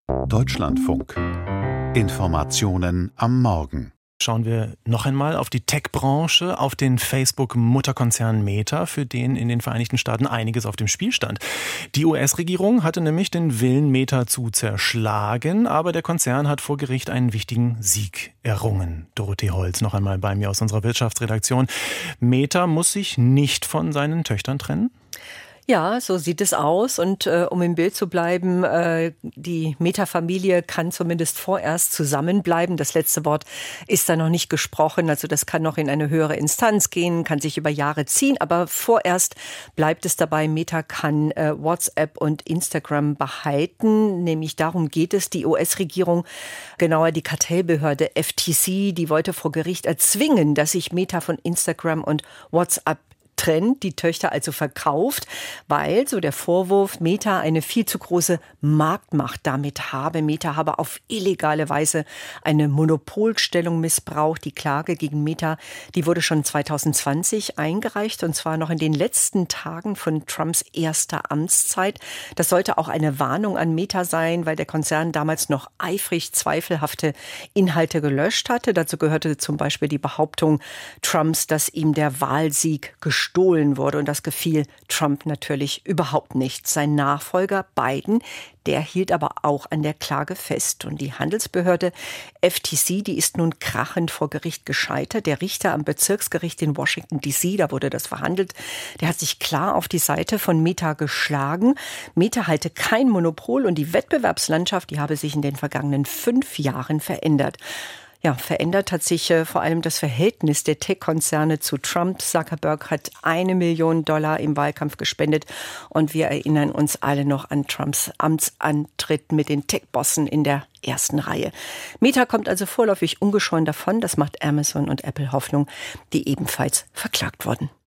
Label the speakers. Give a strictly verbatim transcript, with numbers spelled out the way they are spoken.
Speaker 1: Deutschlandfunk. Informationen am Morgen.
Speaker 2: Schauen wir noch einmal auf die Tech-Branche, auf den Facebook-Mutterkonzern Meta, für den in den Vereinigten Staaten einiges auf dem Spiel stand. Die U S-Regierung hatte nämlich den Willen, Meta zu zerschlagen, aber der Konzern hat vor Gericht einen wichtigen Sieg errungen. Dorothee Holz noch einmal bei mir aus unserer Wirtschaftsredaktion. Meta muss sich nicht von seinen Töchtern trennen?
Speaker 3: Ja, so sieht es aus. Und äh, um im Bild zu bleiben, äh, die Meta-Familie kann zumindest vorerst zusammenbleiben. Das letzte Wort ist da noch nicht gesprochen. Also das kann noch in eine höhere Instanz gehen, kann sich über Jahre ziehen. Aber vorerst bleibt es dabei, Meta kann äh, WhatsApp und Instagram behalten. Nämlich darum geht es. Die U S-Regierung, genauer die Kartellbehörde F T C, die wollte vor Gericht erzwingen, dass sich Meta von Instagram und WhatsApp trennt, die Töchter also verkauft, weil, so der Vorwurf, Meta eine viel zu große Marktmacht damit habe. Meta habe auf illegale Weise eine Monopolstellung missbraucht. Die Klage gegen Meta, die wurde schon zwanzig zwanzig eingereicht, und zwar noch in den letzten Tagen von Trumps erster Amtszeit. Das sollte auch eine Warnung an Meta sein, weil der Konzern damals noch eifrig zweifelhafte Inhalte gelöscht hatte. Dazu gehörte zum Beispiel die Behauptung Trumps, dass ihm der Wahlsieg gestohlen gestohlen wurde. Und das gefiel Trump natürlich überhaupt nicht. Sein Nachfolger Biden, der hielt aber auch an der Klage fest. Und die Handelsbehörde F T C, die ist nun krachend vor Gericht gescheitert. Der Richter am Bezirksgericht in Washington D C, da wurde das verhandelt, der hat sich klar auf die Seite von Meta geschlagen. Meta halte kein Monopol und die Wettbewerbslandschaft, die habe sich in den vergangenen fünf Jahren verändert. Ja, verändert hat sich äh, vor allem das Verhältnis der Tech-Konzerne zu Trump. Zuckerberg hat eine Million Dollar im Wahlkampf gespendet, und wir erinnern uns alle noch an Trumps Amtsantritt mit den Tech-Bossen in der ersten Reihe. Meta kommt also vorläufig ungeschoren davon. Das macht Amazon und Apple Hoffnung, die ebenfalls verklagt wurden.